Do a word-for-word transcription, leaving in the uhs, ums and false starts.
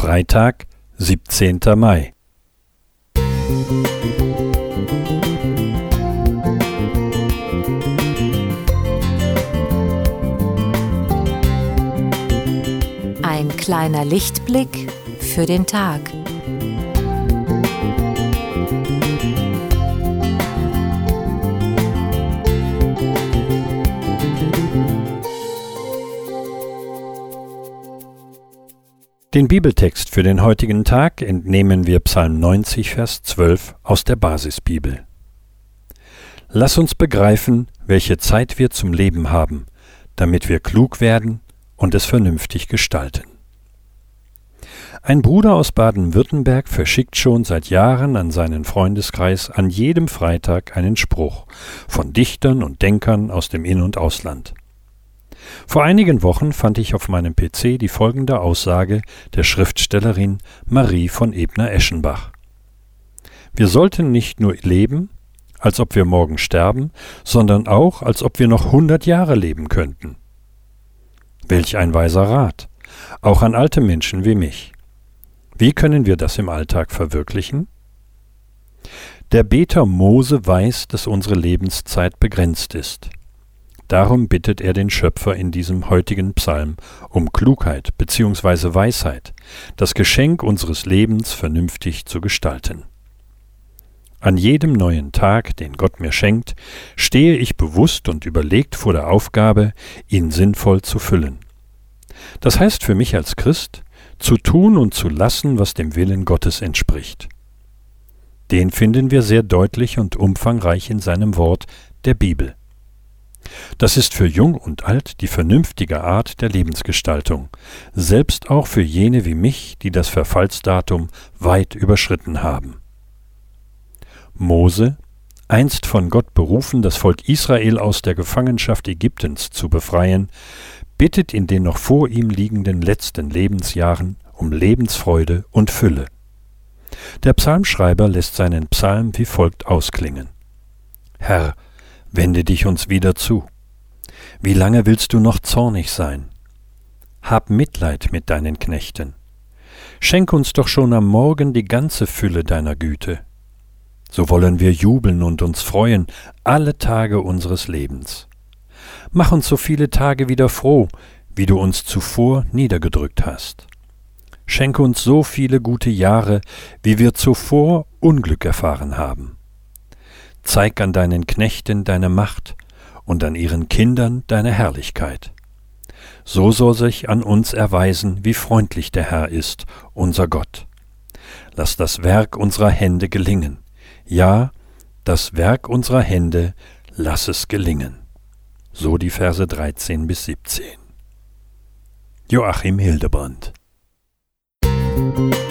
Freitag, siebzehnter Mai. Ein kleiner Lichtblick für den Tag. Den Bibeltext für den heutigen Tag entnehmen wir Psalm neunzig, Vers zwölf aus der Basisbibel. Lass uns begreifen, welche Zeit wir zum Leben haben, damit wir klug werden und es vernünftig gestalten. Ein Bruder aus Baden-Württemberg verschickt schon seit Jahren an seinen Freundeskreis an jedem Freitag einen Spruch von Dichtern und Denkern aus dem In- und Ausland. Vor einigen Wochen fand ich auf meinem P C die folgende Aussage der Schriftstellerin Marie von Ebner-Eschenbach. Wir sollten nicht nur leben, als ob wir morgen sterben, sondern auch, als ob wir noch hundert Jahre leben könnten. Welch ein weiser Rat, auch an alte Menschen wie mich. Wie können wir das im Alltag verwirklichen? Der Beter Mose weiß, dass unsere Lebenszeit begrenzt ist. Darum bittet er den Schöpfer in diesem heutigen Psalm um Klugheit bzw. Weisheit, das Geschenk unseres Lebens vernünftig zu gestalten. An jedem neuen Tag, den Gott mir schenkt, stehe ich bewusst und überlegt vor der Aufgabe, ihn sinnvoll zu füllen. Das heißt für mich als Christ, zu tun und zu lassen, was dem Willen Gottes entspricht. Den finden wir sehr deutlich und umfangreich in seinem Wort, der Bibel. Das ist für Jung und Alt die vernünftige Art der Lebensgestaltung, selbst auch für jene wie mich, die das Verfallsdatum weit überschritten haben. Mose, einst von Gott berufen, das Volk Israel aus der Gefangenschaft Ägyptens zu befreien, bittet in den noch vor ihm liegenden letzten Lebensjahren um Lebensfreude und Fülle. Der Psalmschreiber lässt seinen Psalm wie folgt ausklingen: Herr, wende dich uns wieder zu. Wie lange willst du noch zornig sein? Hab Mitleid mit deinen Knechten. Schenk uns doch schon am Morgen die ganze Fülle deiner Güte. So wollen wir jubeln und uns freuen alle Tage unseres Lebens. Mach uns so viele Tage wieder froh, wie du uns zuvor niedergedrückt hast. Schenke uns so viele gute Jahre, wie wir zuvor Unglück erfahren haben. Zeig an deinen Knechten deine Macht und an ihren Kindern deine Herrlichkeit. So soll sich an uns erweisen, wie freundlich der Herr ist, unser Gott. Lass das Werk unserer Hände gelingen. Ja, das Werk unserer Hände, lass es gelingen. So die Verse dreizehn bis siebzehn. Joachim Hildebrand.